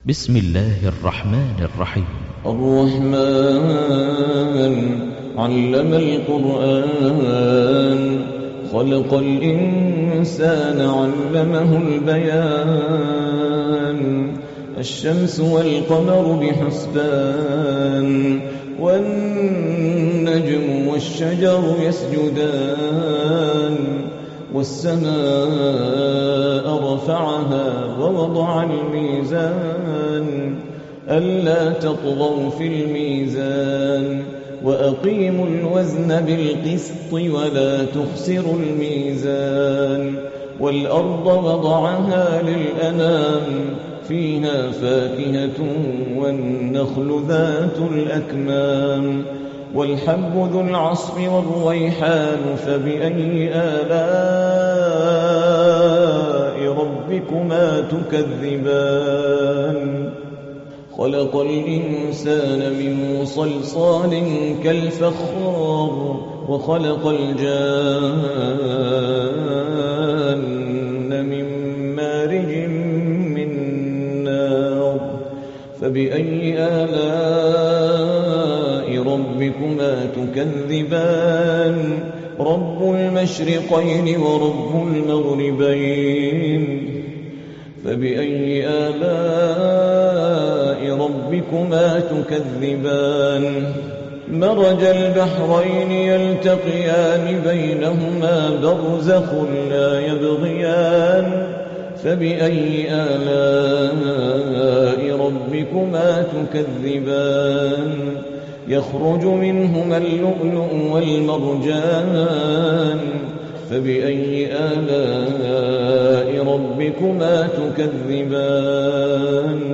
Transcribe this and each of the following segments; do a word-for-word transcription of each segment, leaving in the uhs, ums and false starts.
بسم الله الرحمن الرحيم. الرحمن علم القرآن خلق الإنسان علمه البيان الشمس والقمر بحسبان والنجم والشجر يسجدان والسماء رفعها ووضع الميزان ألا تطغوا في الميزان وأقيموا الوزن بالقسط ولا تخسروا الميزان والأرض وضعها للأنام فيها فاكهة والنخل ذات الأكمام والحب ذو العصف والريحان فبأي آلاء ربكما تكذبان خلق الإنسان من صلصال كالفخار وخلق الجان من مارج من نار فبأي آلاء ربكما تكذبان رب المشرقين ورب المغربين فبأي آلاء ربكما تكذبان مرج البحرين يلتقيان بينهما برزخ لا يبغيان فبأي آلاء ربكما تكذبان يخرج منهما اللؤلؤ والمرجان فبأي آلاء ربكما تكذبان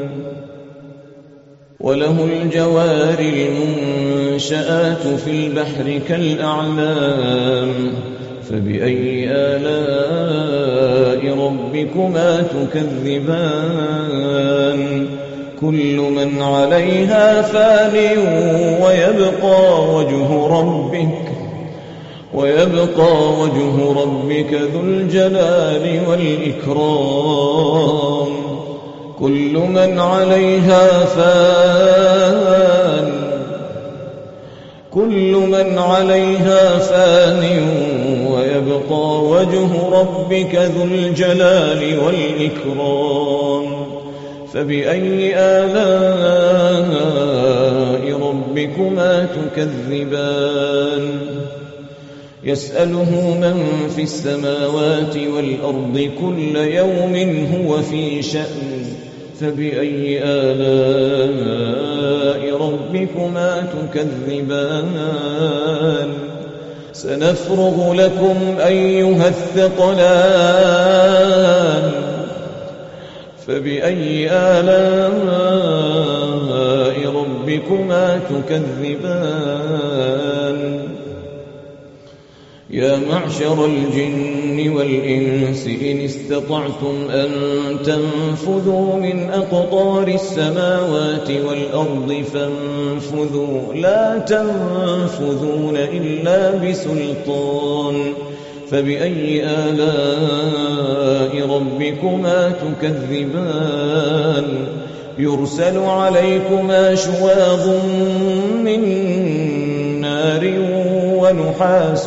وله الجوار المنشآت في البحر كالأعلام فبأي آلاء ربكما تكذبان كل من عليها فان ويبقى وجه ربك ويبقى وجه ربك ذو الجلال والإكرام كل من عليها فان كل من عليها فان ويبقى وجه ربك ذو الجلال والإكرام فبأي آلاء ربكما تكذبان يسأله من في السماوات والأرض كل يوم هو في شأن فبأي آلاء ربكما تكذبان سنفرغ لكم أيها الثقلان فبأي آلاء ربكما تكذبان يا معشر الجن والإنس إن استطعتم أن تنفذوا من أقطار السماوات والأرض فانفذوا لا تنفذون إلا بسلطان فبأي آلاء ربكما تكذبان يرسل عليكما شواظ من نار ونحاس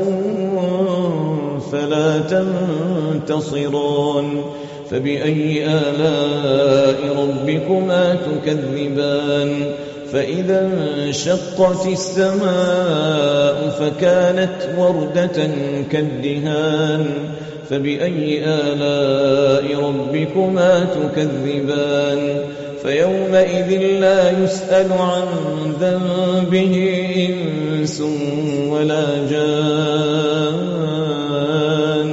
فلا تنتصران فبأي آلاء ربكما تكذبان فإذا انشقت السماء فكانت وردة كالدهان فبأي آلاء ربكما تكذبان فيومئذ لا يسأل عن ذنبه إنس ولا جان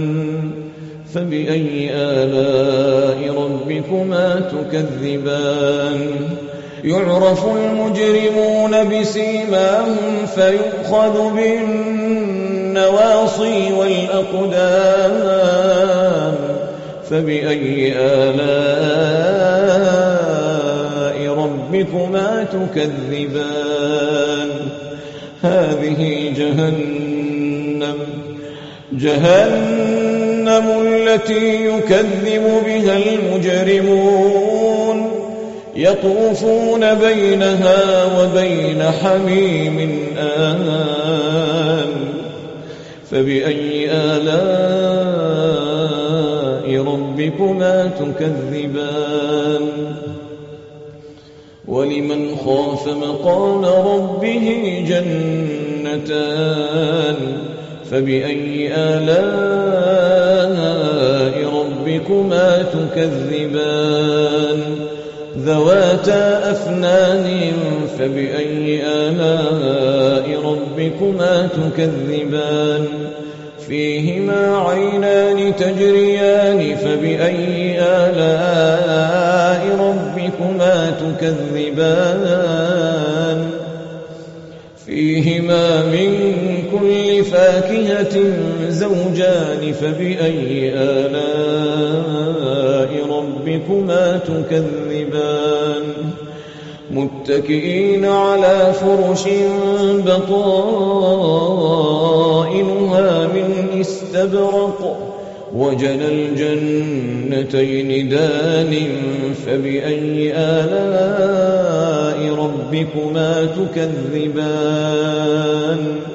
فبأي آلاء ربكما تكذبان يعرف المجرمون بسيماهم فيؤخذ بالنواصي والأقدام فبأي آلاء ربكما تكذبان هذه جهنم جهنم التي يكذب بها المجرمون يطوفون بينها وبين حميم آن فبأي آلاء ربكما تكذبان ولمن خاف مقام ربه جنتان فبأي آلاء ربكما تكذبان ذواتا أفنان فبأي آلاء ربكما تكذبان فيهما عينان تجريان فبأي آلاء ربكما تكذبان فيهما من كل فاكهة زوجان فبأي آلاء ربكما تكذبان متكئين على فرش بطائنها من استبرق وجنى الجنتين دان فبأي آلاء ربكما تكذبان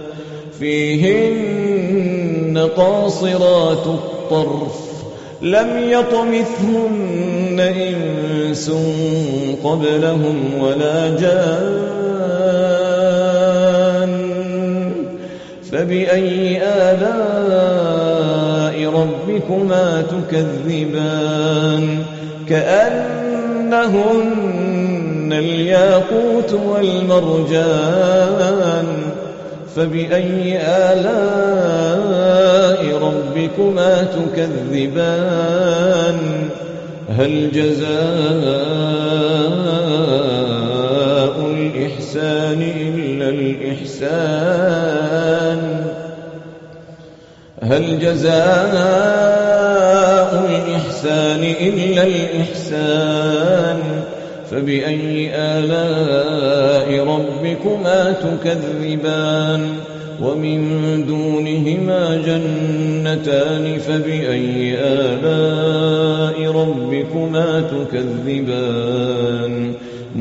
فيهن قاصرات الطرف لم يطمثهن إنس قبلهم ولا جان فبأي آلاء ربكما تكذبان كأنهن الياقوت والمرجان فبأي آلاء ربكما تكذبان هل جزاء الإحسان إلا الإحسان هل جزاء الإحسان إلا الإحسان فبأي آلاء ربكما تكذبان ومن دونهما جنتان فبأي آلاء ربكما تكذبان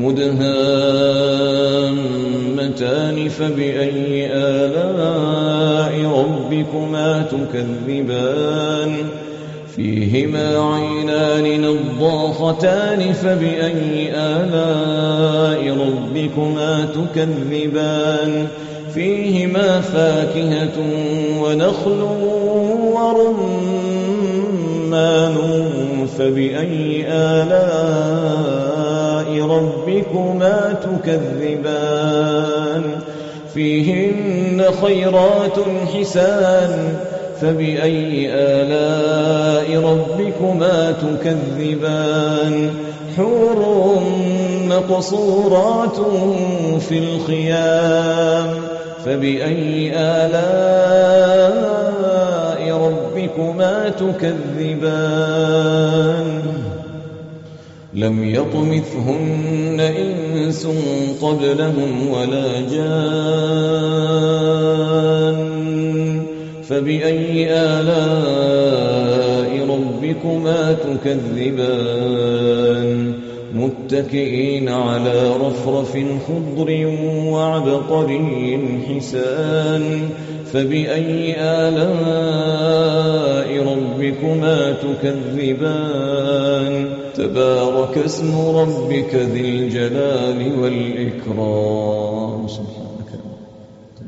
مدهامتان فبأي آلاء ربكما تكذبان فيهما عينان نضاختان فبأي آلاء ربكما تكذبان فيهما فاكهة ونخل ورمان فبأي آلاء ربكما تكذبان فيهن خيرات حسان فبأي آلاء ربكما تكذبان حور مقصورات في الخيام فبأي آلاء ربكما تكذبان لم يطمثهن إنس قبلهم ولا جان فبأي آلاء ربكما تكذبان متكئين على رفرف خضر وعبقري حسان فبأي آلاء ربكما تكذبان تبارك اسم ربك ذي الجلال والإكرام.